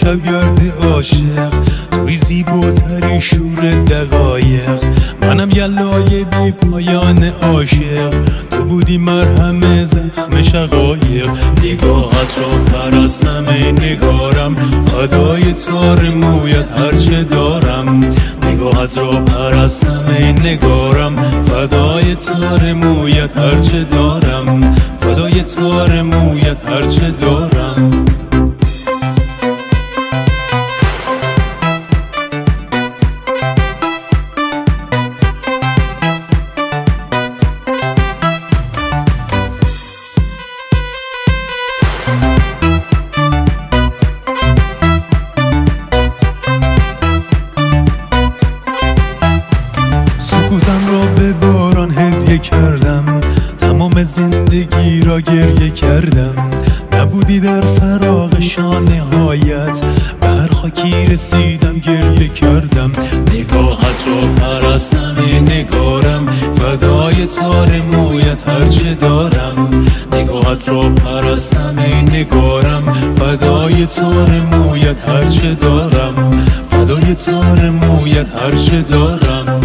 شبگرد عاشق، توی زیباترین شور دقایق. منم یلای بی پایان عاشق، تو بودی مرهم زخم شقایق. نگاهت را پرستم ای نگارم، فدای تار مویت هرچه دارم. نگاهت را پرستم ای نگارم، فدای تار مویت هرچه دارم. فدای تار مویت هرچه دارم. سکوتم را به باران هدیه کردم، تمام زندگی را گریه کردم. نبودی در فراقشان نهایت، به هر خاکی رسیدم گریه کردم. نگاهت را پرستم ای نگارم، فدای تار مویت هرچه دارم. نگاهت را پرستم ای نگارم، فدای تار مویت هرچه دارم. فدای تار مویت هرچه دارم.